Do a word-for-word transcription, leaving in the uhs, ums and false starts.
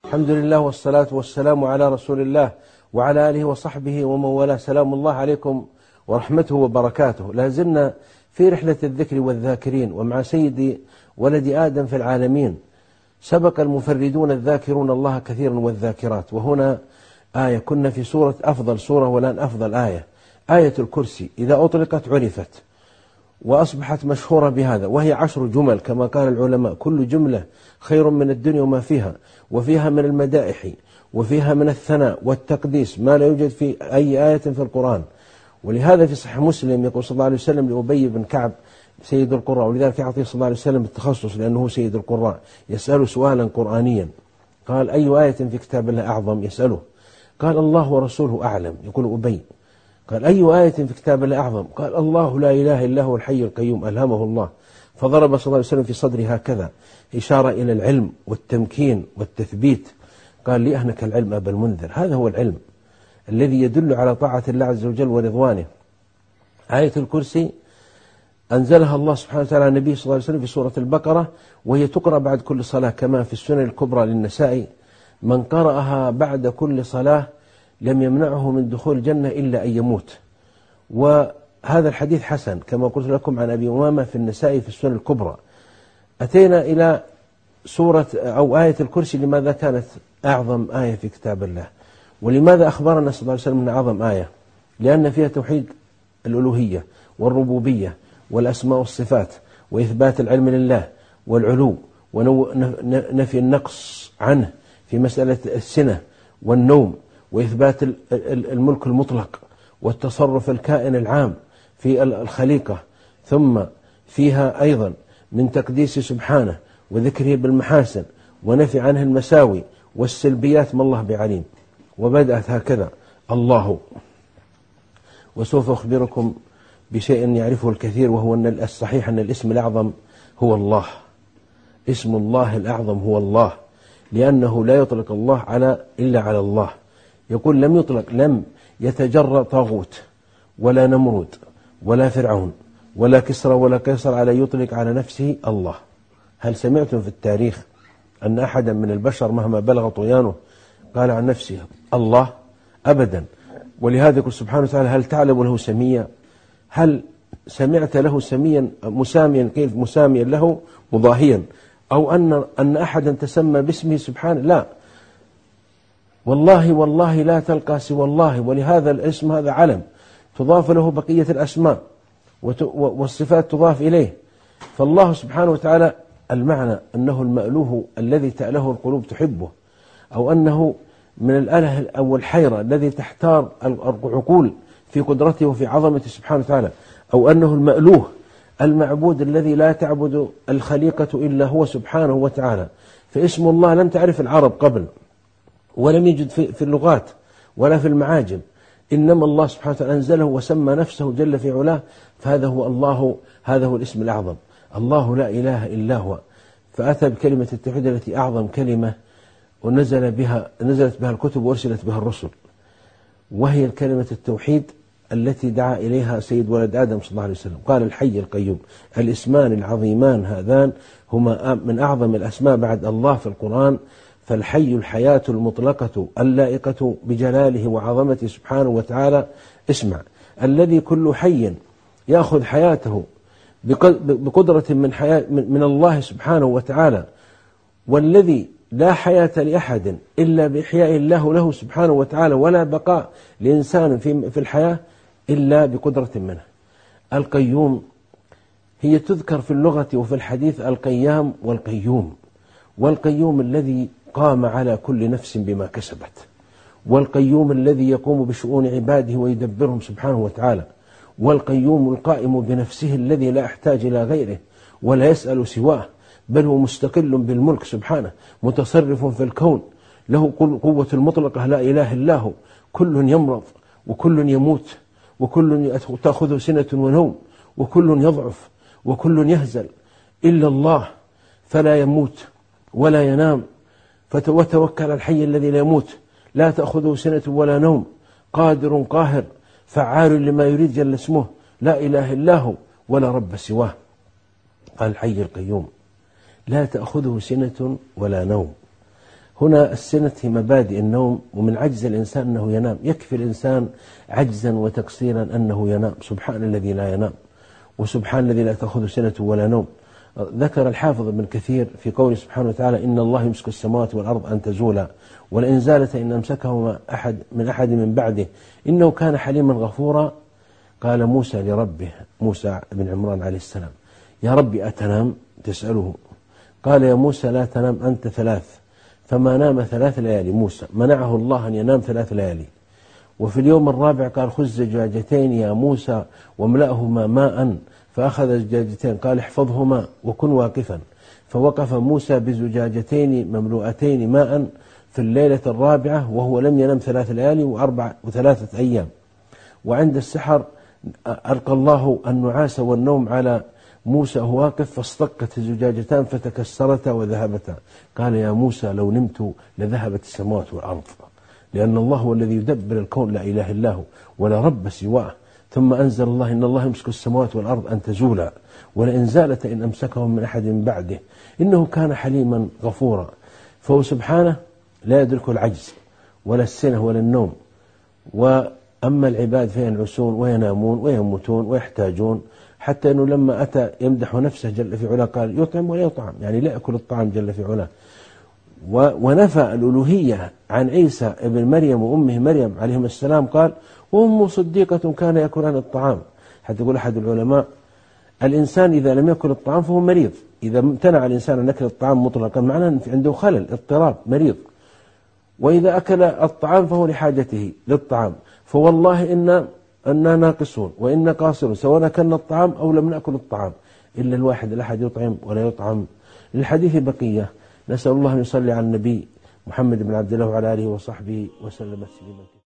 الحمد لله والصلاة والسلام على رسول الله وعلى آله وصحبه ومن والاه. سلام الله عليكم ورحمته وبركاته. لازلنا في رحلة الذكر والذاكرين ومع سيد ولد آدم في العالمين. سبق المفردون الذاكرون الله كثيرا والذاكرات، وهنا آية كنا في سورة أفضل سورة والآن أفضل آية، آية الكرسي. إذا أطلقت عرفت وأصبحت مشهورة بهذا، وهي عشر جمل كما قال العلماء، كل جملة خير من الدنيا وما فيها، وفيها من المدائح وفيها من الثناء والتقديس ما لا يوجد في أي آية في القرآن. ولهذا في صحيح مسلم يقول صلى الله عليه وسلم لأبي بن كعب سيد القراء، ولذلك يعطيه صلى الله عليه وسلم التخصص لأنه سيد القراء، يسأله سؤالا قرآنيا. قال: أي آية في كتاب الله أعظم؟ يسأله. قال: الله ورسوله أعلم. يقول أبي. قال: أي آية في كتاب الله أعظم؟ قال: الله لا إله إلا هو الحي القيوم. ألهمه الله، فضرب صلى الله عليه وسلم في صدره هكذا إشارة إلى العلم والتمكين والتثبيت. قال: لأهنك العلم أبا المنذر. هذا هو العلم الذي يدل على طاعة الله عز وجل ورضوانه. آية الكرسي أنزلها الله سبحانه وتعالى على النبي صلى الله عليه وسلم في سورة البقرة، وهي تقرأ بعد كل صلاة كما في السنن الكبرى للنسائي: من قرأها بعد كل صلاة لم يمنعه من دخول الجنة إلا أن يموت. وهذا الحديث حسن كما قلت لكم عن أبي أمامة في النسائي في السنن الكبرى. أتينا إلى سورة أو آية الكرسي. لماذا كانت أعظم آية في كتاب الله؟ ولماذا أخبرنا صلى الله عليه وسلم أن أعظم آية؟ لأن فيها توحيد الألوهية والربوبية والأسماء والصفات، وإثبات العلم لله والعلو، ونفي النقص عنه في مسألة السنة والنوم، وإثبات الملك المطلق والتصرف الكائن العام في الخليقة. ثم فيها أيضا من تقديس سبحانه وذكره بالمحاسن ونفي عنه المساوي والسلبيات ما الله بعليم. وبدأت هكذا: الله. وسوف أخبركم بشيء يعرفه الكثير، وهو أن الصحيح أن الاسم الأعظم هو الله. اسم الله الأعظم هو الله، لأنه لا يطلق الله على إلا على الله. يقول: لم يطلق، لم يتجرأ طاغوت ولا نمرود ولا فرعون ولا كسرى ولا قيصر على يطلق على نفسه الله. هل سمعتم في التاريخ أن أحدا من البشر مهما بلغ طغيانه قال عن نفسه الله؟ أبدا. ولهذا يقول سبحانه وتعالى: هل تعلم له سميا؟ هل سمعت له سميا مساميا؟ كيف مساميا له مضاهيا؟ أو أن أن أحدا تسمى باسمه سبحانه؟ لا، والله والله لا تلقى سوى الله. ولهذا الاسم هذا علم تضاف له بقية الأسماء والصفات تضاف إليه. فالله سبحانه وتعالى المعنى أنه المألوه الذي تأله القلوب تحبه، أو أنه من الأله أو الحيرة الذي تحتار العقول في قدرته وفي عظمته سبحانه وتعالى، أو أنه المألوه المعبود الذي لا تعبد الخليقة إلا هو سبحانه وتعالى. فاسم الله لم تعرف العرب قبل، ولم يجد في اللغات ولا في المعاجم، إنما الله سبحانه وتعالى أنزله وسمى نفسه جل في علاه. فهذا هو الله، هذا هو الاسم الأعظم. الله لا إله إلا هو. فأتى بكلمة التوحيد التي أعظم كلمة ونزل بها نزلت بها الكتب وأرسلت بها الرسل، وهي الكلمة التوحيد التي دعا إليها سيد ولد آدم صلى الله عليه وسلم. قال: الحي القيوم. الاسمان العظيمان هذان هما من أعظم الأسماء بعد الله في القرآن. فالحي الحياة المطلقة اللائقة بجلاله وعظمته سبحانه وتعالى. اسمع: الذي كل حي يأخذ حياته بقدرة من, حياة من الله سبحانه وتعالى، والذي لا حياة لأحد إلا بإحياء الله له سبحانه وتعالى، ولا بقاء لإنسان في الحياة إلا بقدرة منه. القيوم هي تذكر في اللغة وفي الحديث القيام والقيوم. والقيوم الذي قام على كل نفس بما كسبت، والقيوم الذي يقوم بشؤون عباده ويدبرهم سبحانه وتعالى، والقيوم القائم بنفسه الذي لا يحتاج إلى غيره ولا يسأل سواه، بل هو مستقل بالملك سبحانه، متصرف في الكون، له قوة المطلقة لا إله إلا هو. كل يمرض وكل يموت، وكل تأخذه سنة ونوم، وكل يضعف وكل يهزل، إلا الله فلا يموت ولا ينام. وتوكل على الحي الذي لا يموت، لا تأخذه سنة ولا نوم، قادر قاهر فعال لما يريد جل اسمه، لا إله إلا هو ولا رب سواه. قال: الحي القيوم لا تأخذه سنة ولا نوم. هنا السنة هي مبادئ النوم، ومن عجز الإنسان أنه ينام. يكفي الإنسان عجزا وتقصيرا أنه ينام. سبحان الذي لا ينام، وسبحان الذي لا تأخذ سنة ولا نوم. ذكر الحافظ ابن كثير في قوله سبحانه وتعالى: إن الله يمسك السماوات والأرض أن تزولا ولئن زالتا إن أمسكهما أحد من أحد من بعده إنه كان حليما غفورا. قال موسى لربه، موسى بن عمران عليه السلام: يا ربي أتنام؟ تسأله. قال: يا موسى لا تنام أنت ثلاث. فما نام ثلاث ليالي. موسى منعه الله أن ينام ثلاث ليالي. وفي اليوم الرابع قال: خذ زجاجتين يا موسى واملأهما ماء. فأخذ زجاجتين، قال: احفظهما وكن واقفا. فوقف موسى بزجاجتين مملوءتين ماء في الليلة الرابعة وهو لم ينم ثلاث ليالي وأربع وثلاثة أيام. وعند السحر ألقى الله النعاس والنوم على موسى وهو واقف، فاصطكت الزجاجتان فتكسرتا وذهبتا. قال: يا موسى لو نمت لذهبت السماوات والأرض، لأن الله هو الذي يدبر الكون، لا إله إلا هو ولا رب سواه. ثم أنزل الله: إن الله يمسك السماوات والأرض أن تزولا ولئن زالت إن أمسكهم من أحد من بعده إنه كان حليما غفورا. فهو سبحانه لا يدرك العجز ولا السنة ولا النوم. وأما العباد فينعسون وينامون ويموتون ويحتاجون، حتى أنه لما أتى يمدح نفسه جل في علاه قال: يطعم ولا يطعم، يعني لا يأكل الطعام جل في علاه. ونفى الألوهية عن عيسى ابن مريم وأمه مريم عليهم السلام، قال: وأمه صديقة كان يأكلان الطعام. حتى يقول أحد العلماء: الإنسان إذا لم يأكل الطعام فهو مريض. إذا امتنع الإنسان عن أكل الطعام مطلقا معناه أن عنده خلل، اضطراب، مريض. وإذا أكل الطعام فهو لحاجته للطعام. فوالله إن أننا ناقصون وإن قاصرون، سواء أكلنا الطعام أو لم نأكل الطعام، إلا الواحد الأحد يطعم ولا يطعم. للحديث بقية. نسأل الله أن يصلي على النبي محمد بن عبد الله وعلى آله وصحبه وسلم تسليما.